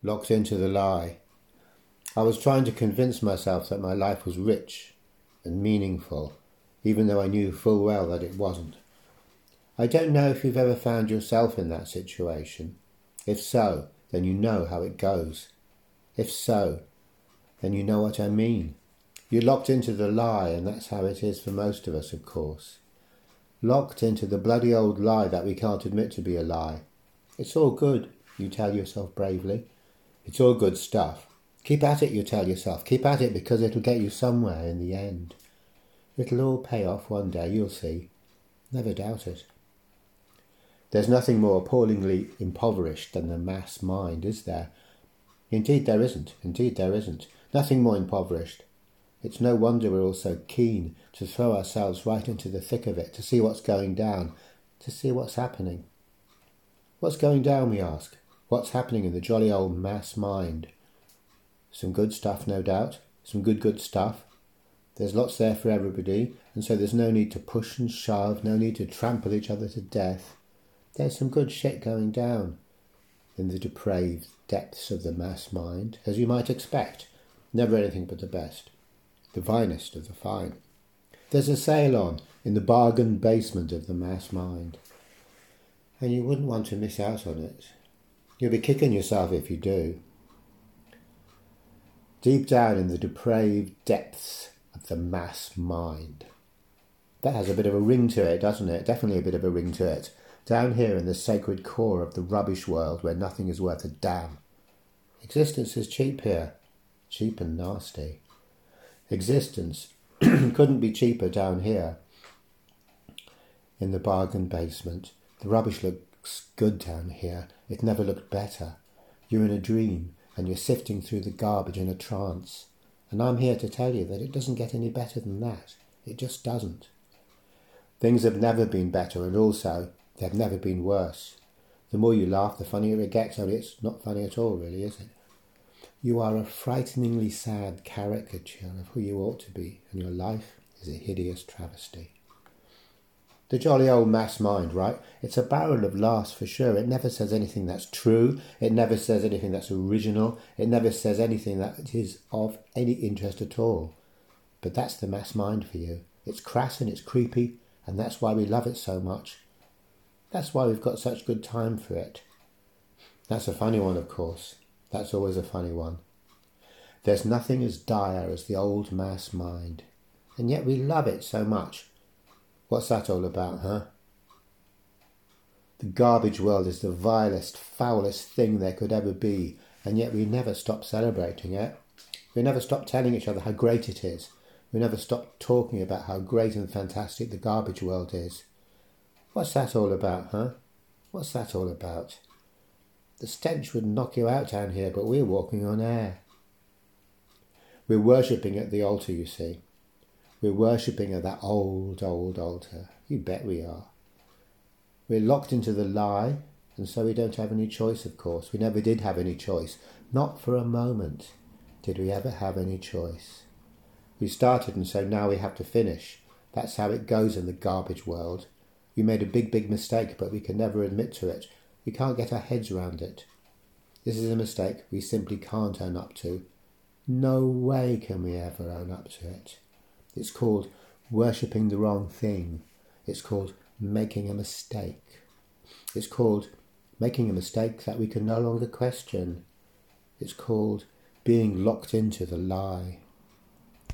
locked into the lie. I was trying to convince myself that my life was rich and meaningful, even though I knew full well that it wasn't. I don't know if you've ever found yourself in that situation. If so, then you know how it goes. If so, then you know what I mean. You're locked into the lie, and that's how it is for most of us, of course. Locked into the bloody old lie that we can't admit to be a lie. It's all good, you tell yourself bravely. It's all good stuff. Keep at it, you tell yourself. Keep at it because it'll get you somewhere in the end. It'll all pay off one day, you'll see. Never doubt it. There's nothing more appallingly impoverished than the mass mind, is there? Indeed there isn't. Indeed there isn't. Nothing more impoverished. It's no wonder we're all so keen to throw ourselves right into the thick of it, to see what's going down, to see what's happening. What's going down, we ask? What's happening in the jolly old mass mind? Some good stuff, no doubt. Some good stuff. There's lots there for everybody, and so there's no need to push and shove, no need to trample each other to death. There's some good shit going down in the depraved depths of the mass mind, as you might expect. Never anything but the best. The finest of the fine. There's a sale on in the bargain basement of the mass mind, and you wouldn't want to miss out on it. You'll be kicking yourself if you do. Deep down in the depraved depths of the mass mind. That has a bit of a ring to it, doesn't it? Definitely a bit of a ring to it. Down here in the sacred core of the rubbish world where nothing is worth a damn. Existence is cheap here. Cheap and nasty. Existence couldn't be cheaper down here in the bargain basement. The rubbish looks good down here. It never looked better. You're in a dream and you're sifting through the garbage in a trance. And I'm here to tell you that it doesn't get any better than that. It just doesn't. Things have never been better, and also they've never been worse. The more you laugh, the funnier it gets, only it's not funny at all, really, is it? You are a frighteningly sad caricature of who you ought to be, and your life is a hideous travesty. The jolly old mass mind, right? It's a barrel of laughs for sure. It never says anything that's true. It never says anything that's original. It never says anything that is of any interest at all. But that's the mass mind for you. It's crass and it's creepy, and that's why we love it so much. That's why we've got such good time for it. That's a funny one, of course. That's always a funny one. There's nothing as dire as the old mass mind, and yet we love it so much. What's that all about, huh? The garbage world is the vilest, foulest thing there could ever be, and yet we never stop celebrating it. We never stop telling each other how great it is. We never stop talking about how great and fantastic the garbage world is. What's that all about, huh? What's that all about? The stench would knock you out down here, but we're walking on air. We're worshipping at the altar, you see. We're worshipping at that old altar. You bet we are. We're locked into the lie, and so we don't have any choice, of course. We never did have any choice. Not for a moment did we ever have any choice. We started, and so now we have to finish. That's how it goes in the garbage world. We made a big mistake, but we can never admit to it. We can't get our heads around it. This is a mistake we simply can't own up to. No way can we ever own up to it. It's called worshipping the wrong thing. It's called making a mistake. It's called making a mistake that we can no longer question. It's called being locked into the lie.